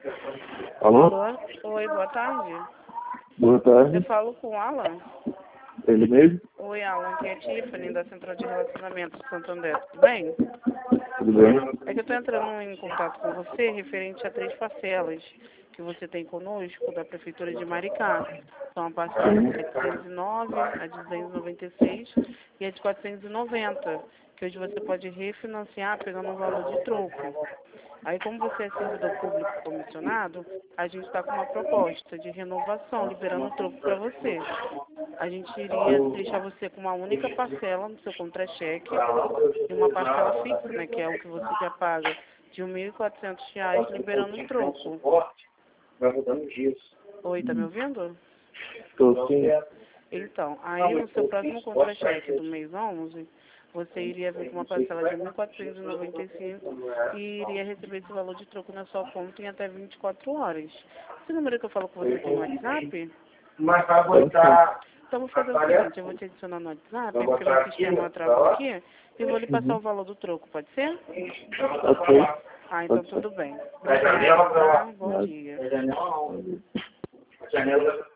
Alô? Alô? Oi, boa tarde. Boa tarde. Eu falo com o Alan. Ele mesmo? Oi, Alan, aqui é a Tiffany, da Central de Relacionamento de Santo André. Tudo bem? Tudo bem? É que eu estou entrando em contato com você referente a 3 parcelas que você tem conosco da Prefeitura de Maricá. São a parcela de 709, a de 296 e a de 490, que hoje você pode refinanciar pegando um valor de troco. Aí, como você é servidor público comissionado, a gente está com uma proposta de renovação, liberando o troco para você. A gente iria deixar você com uma única parcela no seu contra-cheque e uma parcela fixa, né, que é o que você já paga, de R$ 1.400, liberando um troco. Vai mudando os dias. Oi, tá me ouvindo? Estou sim. Então, aí no seu próximo contra-cheque do mês 11, você iria vir com uma parcela de R$ 1.495 e iria receber esse valor de troco na sua conta em até 24 horas. Esse número que eu falo com você tem no WhatsApp? Mas vai botar. Então, vou fazer o seguinte, eu vou te adicionar no WhatsApp, porque meu sistema travou aqui, e vou lhe passar o valor do troco, pode ser? Ok. Ah, então tudo bem. Da janela Obrigada, pra tá? lá. Bom dia. Da janela não. A janela